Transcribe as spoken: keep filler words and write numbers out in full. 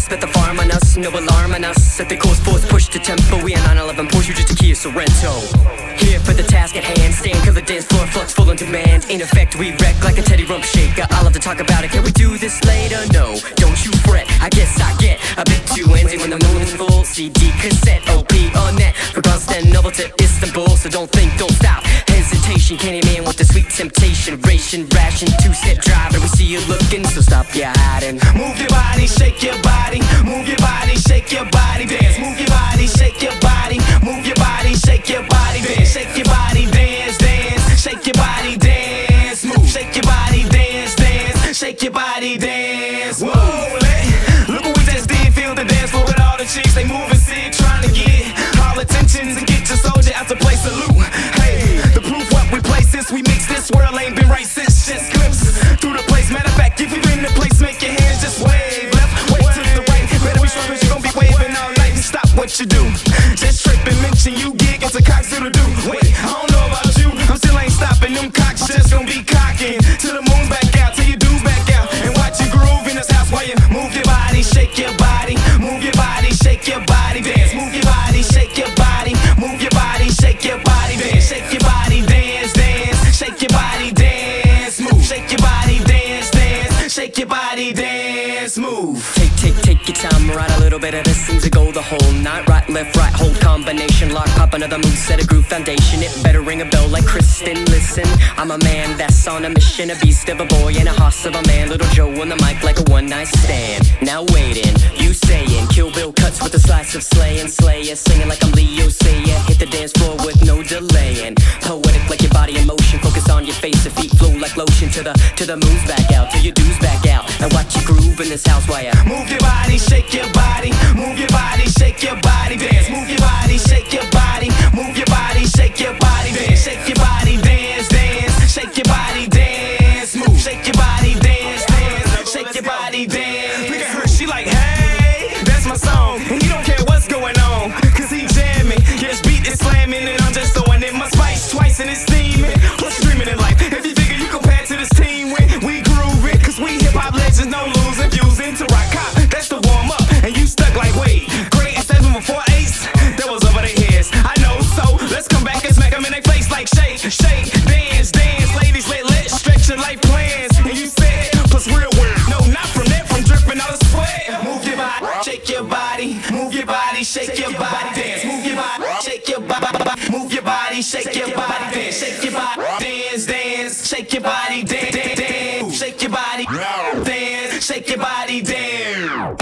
bet the farm on us, no alarm on us. Set the course, force, push to tempo. We are nine eleven, Porsche, just a Kia Sorento. Here for the task at hand, stand cause the dance floor flux full on demand. In effect, we wreck like a Teddy Rump shaker. I love to talk about it, can we do this later? No, don't you fret, I guess I get a bit too antsy when the mood is full. C D, cassette, O P, on net, from Constantinople to Istanbul. So don't think, don't stop, hesitation. Candyman with the sweet temptation. Ration, ration, two-step drive, and we see you looking, so stop your hiding. Move your body, shake your body. Move your body, shake your body, dance. Move your body, shake your body. Move your body, shake your body, dance. Shake your body, dance, dance. Shake your body, dance. Move, shake your body, dance, dance. Shake your body, dance. Whoa, look what we just did. Feel the dance floor with all the chicks. They moving sick, trying to get all attentions and get your soldier out to play salute. Hey, the proof what we play since we mix this world ain't been right since. Just glimpse through the place. Matter of fact, if you in the place, make your hands just wave. Left, wait to the right. Better be sure cause you gon' be waving all night. Stop what you do. Just trip and mention you gig. It's a cocksuit to do. Wait, I don't know about you. I'm still ain't stopping. Them cocks just gon' be cocking till the moon's back out, till your dudes back out, and watch you groove in this house while you move your body, shake your body, move your body, shake your body, dance. Move your body, shake your body, move your body, shake your body, dance. Shake your body, dance, dance. Shake your body, dance, move. Shake your body, dance, dance. Shake your body, dance, move. Take, take, take your time, right a little bit of this seems to go the whole night. Right, left, right, hold combination, lock, pop another move, set a groove foundation. It better ring a bell like Kristen. Listen, I'm a man that's on a mission, a beast of a boy and a hoss of a man. Little Joe on the mic like a one night stand. Now waiting, you saying Kill Bill cuts with a slice of Slay and Slayer, singing like I'm Leo Sayer. Hit the dance floor with no delaying. Poetic like your body in motion, focus on your face, the feet flow like lotion to the to the moves back out, till your dues back out, and watch you groove in this house while you move your body, shake your body, move your body, shake your body, dance. Move your body, shake your body, move your body, shake your body, dance. Shake your body, dance, dance. Shake your body, dance, move. Shake your body, dance, dance. Shake your body, dance. Look at her, she like, hey, that's my song, and he don't care what's going on, cause he jamming. Yes, beat is slamming, and I'm just throwing in my spice twice, and it's steaming. Plus dreaming in life. If you figure you compare to this team, when we grooving, cause we hip hop legends, no losing. Fusing to rock cop, that's the warm up, and you stuck like wait. Great and seven before ace, that was over their heads. I know, so let's come back and smack them in their face like shake, shake, dance, dance. Ladies, let let's stretch your life plans. And you said plus real word, no, not from that, from dripping all the sweat. Move your body, shake your body, move your body, shake your body, dance. Move your body, shake your body, move your body, shake your body, dance. Shake your body, dance, dance. Shake your body, dance, dance, dance. Shake your body, dance. Shake your body, dance.